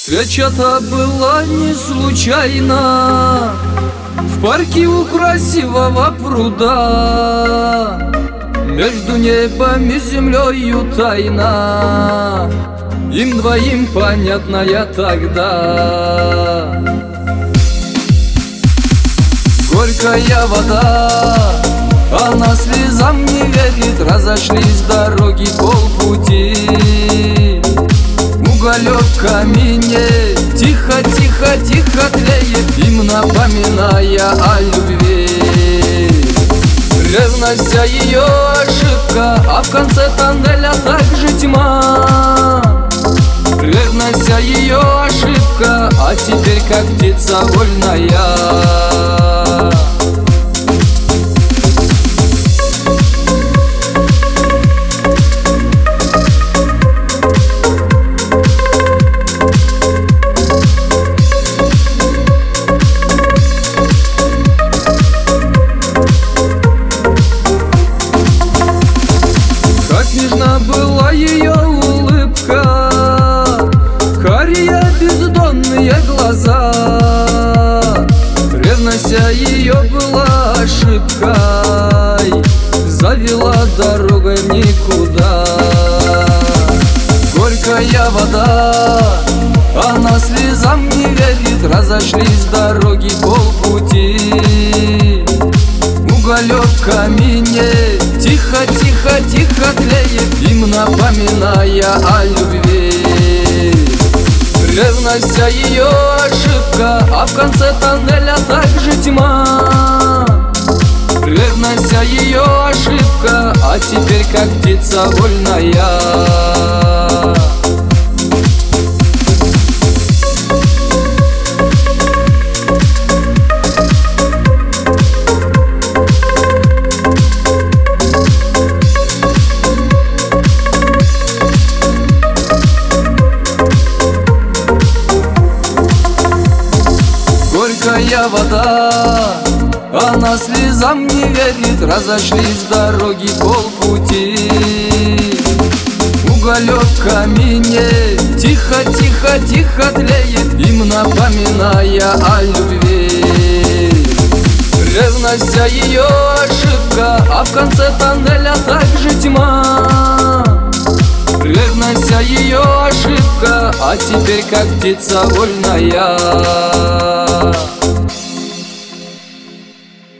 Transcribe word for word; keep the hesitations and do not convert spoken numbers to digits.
Встреча-то была не случайна в парке у красивого пруда. Между небом и землею тайна, им двоим понятная тогда. Горькая вода, она слезам не верит, разошлись дороги полпути. Уголек в камине тихо-тихо, тихо тлеет, им напоминая о любви. Ревность ее ошибка, а в конце тоннеля также тьма. Ревность ее ошибка, а теперь как птица вольная. Нежна была ее улыбка, карие бездонные глаза. Ревность ее была ошибкой, завела дорогой в никуда. Горькая вода, она слезам не верит, разошлись дороги полпути. Уголек в камине тихо-тихо, тихо тлеет, им напоминая о любви. Ревность ее ошибка, а в конце тоннеля также тьма. Ревность ее ошибка, а теперь как птица вольная. Горькая вода, она слезам не верит, разошлись дороги полпути. Уголек в камине тихо-тихо, тихо тлеет, им напоминая о любви. Ревность ее ошибка, а в конце тоннеля также тьма. Ревность ее ошибка, а теперь как птица вольная.